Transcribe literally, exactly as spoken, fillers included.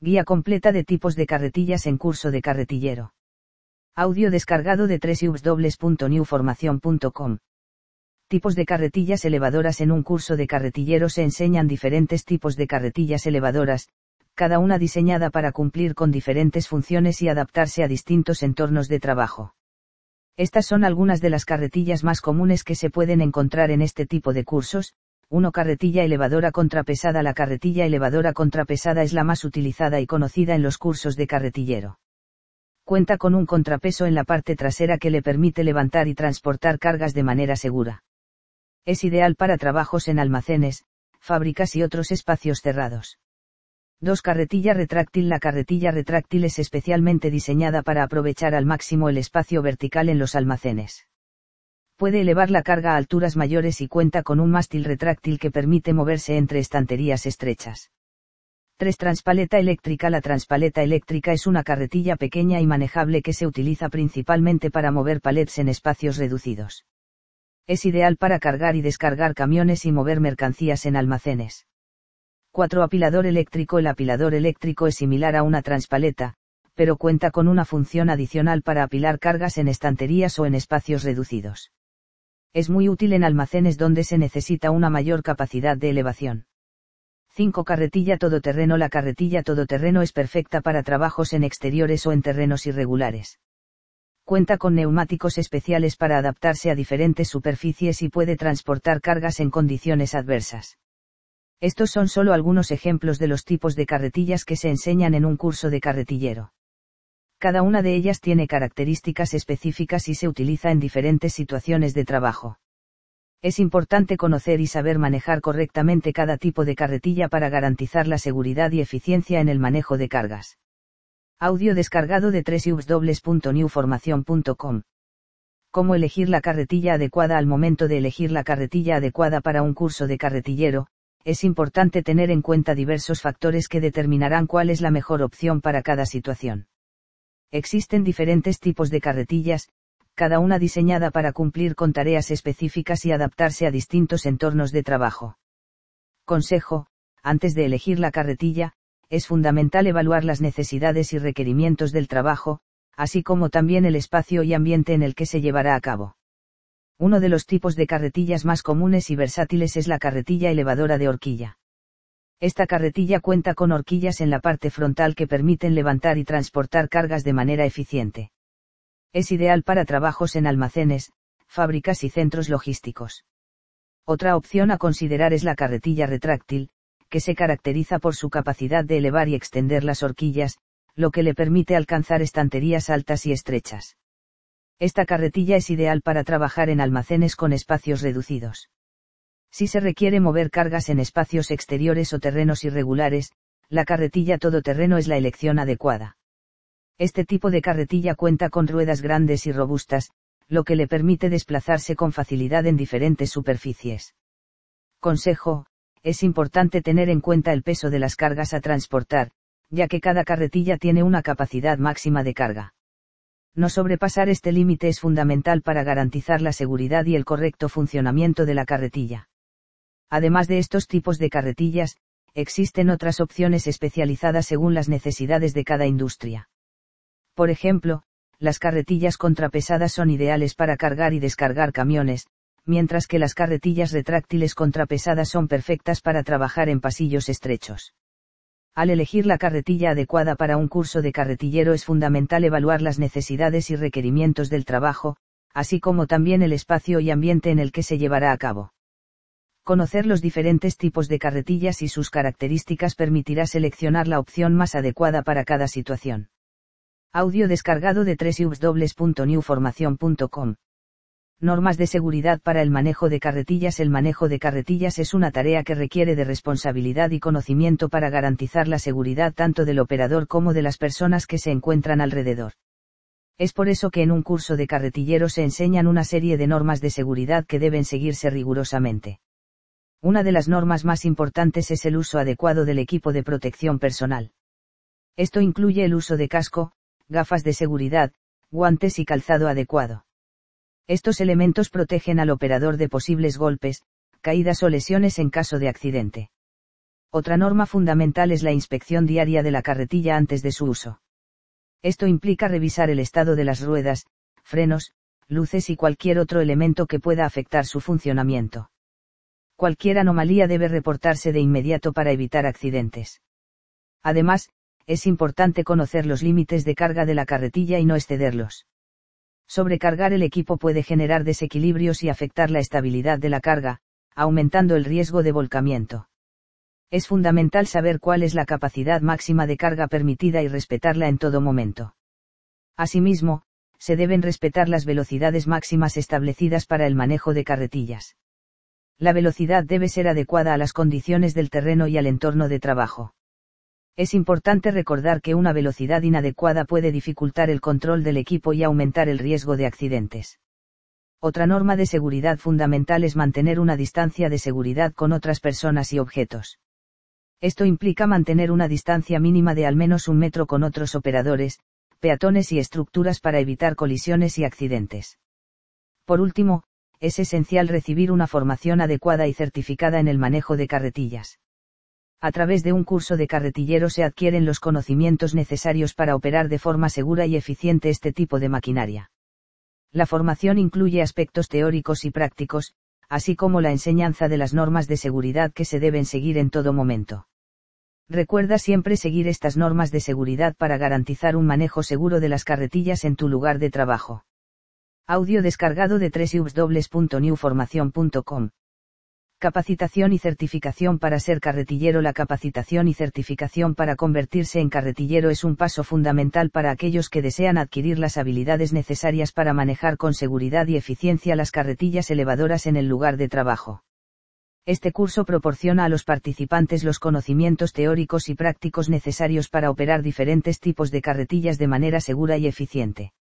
Guía completa de tipos de carretillas en curso de carretillero. Audio descargado de doble u doble u doble u punto new formación punto com. Tipos de carretillas elevadoras. En un curso de carretillero se enseñan diferentes tipos de carretillas elevadoras, cada una diseñada para cumplir con diferentes funciones y adaptarse a distintos entornos de trabajo. Estas son algunas de las carretillas más comunes que se pueden encontrar en este tipo de cursos. uno. Carretilla elevadora contrapesada. La carretilla elevadora contrapesada es la más utilizada y conocida en los cursos de carretillero. Cuenta con un contrapeso en la parte trasera que le permite levantar y transportar cargas de manera segura. Es ideal para trabajos en almacenes, fábricas y otros espacios cerrados. dos. Carretilla retráctil. La carretilla retráctil es especialmente diseñada para aprovechar al máximo el espacio vertical en los almacenes. Puede elevar la carga a alturas mayores y cuenta con un mástil retráctil que permite moverse entre estanterías estrechas. tres. Transpaleta eléctrica. La transpaleta eléctrica es una carretilla pequeña y manejable que se utiliza principalmente para mover palets en espacios reducidos. Es ideal para cargar y descargar camiones y mover mercancías en almacenes. cuatro. Apilador eléctrico. El apilador eléctrico es similar a una transpaleta, pero cuenta con una función adicional para apilar cargas en estanterías o en espacios reducidos. Es muy útil en almacenes donde se necesita una mayor capacidad de elevación. cinco. Carretilla todoterreno. La carretilla todoterreno es perfecta para trabajos en exteriores o en terrenos irregulares. Cuenta con neumáticos especiales para adaptarse a diferentes superficies y puede transportar cargas en condiciones adversas. Estos son solo algunos ejemplos de los tipos de carretillas que se enseñan en un curso de carretillero. Cada una de ellas tiene características específicas y se utiliza en diferentes situaciones de trabajo. Es importante conocer y saber manejar correctamente cada tipo de carretilla para garantizar la seguridad y eficiencia en el manejo de cargas. Audio descargado de doble u doble u doble u punto new formación punto com. ¿Cómo elegir la carretilla adecuada? Al momento de elegir la carretilla adecuada para un curso de carretillero, es importante tener en cuenta diversos factores que determinarán cuál es la mejor opción para cada situación. Existen diferentes tipos de carretillas, cada una diseñada para cumplir con tareas específicas y adaptarse a distintos entornos de trabajo. Consejo: antes de elegir la carretilla, es fundamental evaluar las necesidades y requerimientos del trabajo, así como también el espacio y ambiente en el que se llevará a cabo. Uno de los tipos de carretillas más comunes y versátiles es la carretilla elevadora de horquilla. Esta carretilla cuenta con horquillas en la parte frontal que permiten levantar y transportar cargas de manera eficiente. Es ideal para trabajos en almacenes, fábricas y centros logísticos. Otra opción a considerar es la carretilla retráctil, que se caracteriza por su capacidad de elevar y extender las horquillas, lo que le permite alcanzar estanterías altas y estrechas. Esta carretilla es ideal para trabajar en almacenes con espacios reducidos. Si se requiere mover cargas en espacios exteriores o terrenos irregulares, la carretilla todoterreno es la elección adecuada. Este tipo de carretilla cuenta con ruedas grandes y robustas, lo que le permite desplazarse con facilidad en diferentes superficies. Consejo: es importante tener en cuenta el peso de las cargas a transportar, ya que cada carretilla tiene una capacidad máxima de carga. No sobrepasar este límite es fundamental para garantizar la seguridad y el correcto funcionamiento de la carretilla. Además de estos tipos de carretillas, existen otras opciones especializadas según las necesidades de cada industria. Por ejemplo, las carretillas contrapesadas son ideales para cargar y descargar camiones, mientras que las carretillas retráctiles contrapesadas son perfectas para trabajar en pasillos estrechos. Al elegir la carretilla adecuada para un curso de carretillero es fundamental evaluar las necesidades y requerimientos del trabajo, así como también el espacio y ambiente en el que se llevará a cabo. Conocer los diferentes tipos de carretillas y sus características permitirá seleccionar la opción más adecuada para cada situación. Audio descargado de doble u doble u doble u punto new formación punto com. Normas de seguridad para el manejo de carretillas. El manejo de carretillas es una tarea que requiere de responsabilidad y conocimiento para garantizar la seguridad tanto del operador como de las personas que se encuentran alrededor. Es por eso que en un curso de carretillero se enseñan una serie de normas de seguridad que deben seguirse rigurosamente. Una de las normas más importantes es el uso adecuado del equipo de protección personal. Esto incluye el uso de casco, gafas de seguridad, guantes y calzado adecuado. Estos elementos protegen al operador de posibles golpes, caídas o lesiones en caso de accidente. Otra norma fundamental es la inspección diaria de la carretilla antes de su uso. Esto implica revisar el estado de las ruedas, frenos, luces y cualquier otro elemento que pueda afectar su funcionamiento. Cualquier anomalía debe reportarse de inmediato para evitar accidentes. Además, es importante conocer los límites de carga de la carretilla y no excederlos. Sobrecargar el equipo puede generar desequilibrios y afectar la estabilidad de la carga, aumentando el riesgo de volcamiento. Es fundamental saber cuál es la capacidad máxima de carga permitida y respetarla en todo momento. Asimismo, se deben respetar las velocidades máximas establecidas para el manejo de carretillas. La velocidad debe ser adecuada a las condiciones del terreno y al entorno de trabajo. Es importante recordar que una velocidad inadecuada puede dificultar el control del equipo y aumentar el riesgo de accidentes. Otra norma de seguridad fundamental es mantener una distancia de seguridad con otras personas y objetos. Esto implica mantener una distancia mínima de al menos un metro con otros operadores, peatones y estructuras para evitar colisiones y accidentes. Por último, es esencial recibir una formación adecuada y certificada en el manejo de carretillas. A través de un curso de carretillero se adquieren los conocimientos necesarios para operar de forma segura y eficiente este tipo de maquinaria. La formación incluye aspectos teóricos y prácticos, así como la enseñanza de las normas de seguridad que se deben seguir en todo momento. Recuerda siempre seguir estas normas de seguridad para garantizar un manejo seguro de las carretillas en tu lugar de trabajo. Audio descargado de doble u doble u doble u punto new formación punto com. Capacitación y certificación para ser carretillero. La capacitación y certificación para convertirse en carretillero es un paso fundamental para aquellos que desean adquirir las habilidades necesarias para manejar con seguridad y eficiencia las carretillas elevadoras en el lugar de trabajo. Este curso proporciona a los participantes los conocimientos teóricos y prácticos necesarios para operar diferentes tipos de carretillas de manera segura y eficiente.